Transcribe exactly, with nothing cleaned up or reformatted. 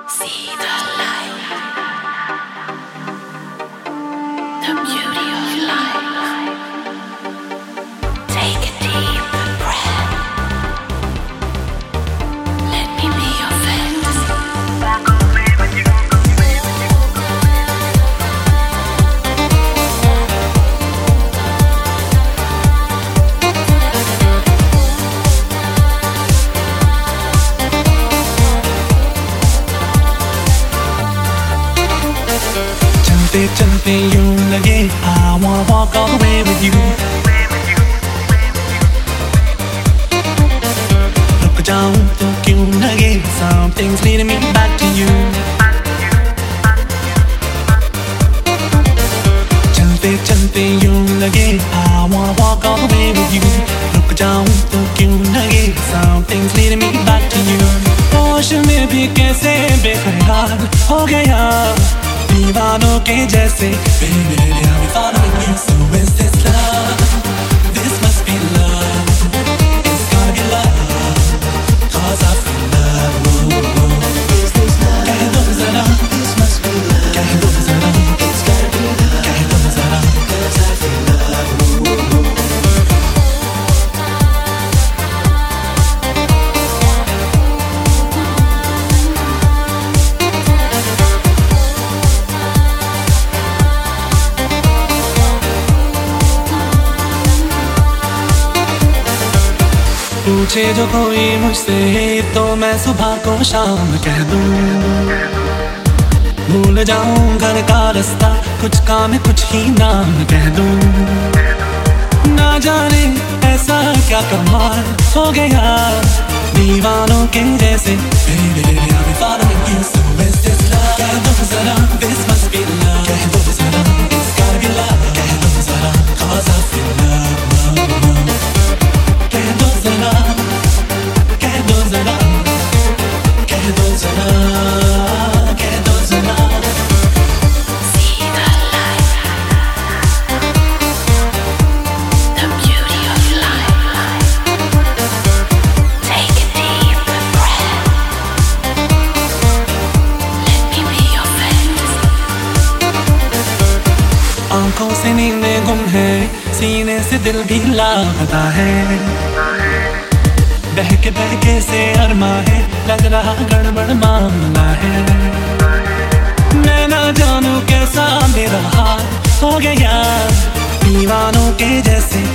See the light, the beauty of life. Take a deep breath. Let me be your fantasy. चलते चलते यूं लगे I wanna walk all the way with you. रुक जाऊं तो क्यों लगे Something's leading me back to you. चलते चलते यूं लगे I wanna walk all the way with you. रुक जाऊं तो क्यों लगे Something's leading me back to you. होश में भी कैसे बेखयाल हो गया दीवानों के जैसे Baby, I'll be following you. So is this love? This must be love. It's gotta be love. Cause I feel love. Whoa, whoa. Is this love? कह दो ज़रा. This must be love. कह दो ज़रा. It's gotta be love. कह दो ज़रा. Cause I feel love. Whoa, whoa. पूछे जो कोई मुझसे तो मैं सुबह को शाम कह दूं भूल जाऊं घर का रास्ता कुछ काम कुछ ही नाम कह दूं ना जाने ऐसा क्या कमाल हो गया दीवानों के जैसे Baby, I'll be following you. So is this love? कह दो ज़रा. This must be love. कह दो ज़रा. It's gotta be love. कह दो ज़रा. Cause I feel love. love, love. कह दो ज़रा. कह दो ज़रा. कह दो ज़रा. कह दो ज़रा. See the light, the beauty of life. Take a deep breath. Let me be your fantasy. आंखों से नींदें गुम है सीने से दिल भी लापता है बहके बहके से अरमा है लग रहा गड़बड़ मामला है मैं ना जानू कैसा मेरा हाल हो गया दीवानों के जैसे